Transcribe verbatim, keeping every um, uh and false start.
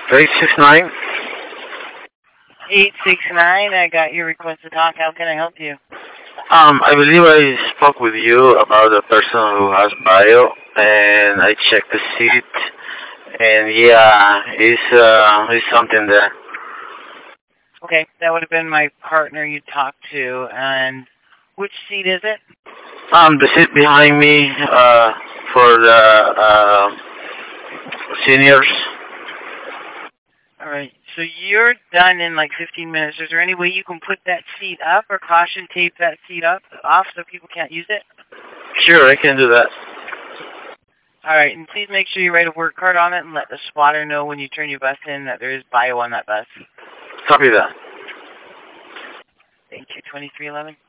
eight six nine. eight six nine, I got your request to talk. How can I help you? Um, I believe I spoke with you about a person who has bio, and I checked the seat, and yeah, it's uh, it's something there. Okay, that would have been my partner you talked to. And which seat is it? Um, the seat behind me, uh, for the uh, seniors. All right, so you're done in like fifteen minutes. Is there any way you can put that seat up or caution tape that seat up off so people can't use it? Sure, I can do that. All right, and please make sure you write a word card on it and let the spotter know when you turn your bus in that there is bio on that bus. Copy that. Thank you, twenty-three eleven.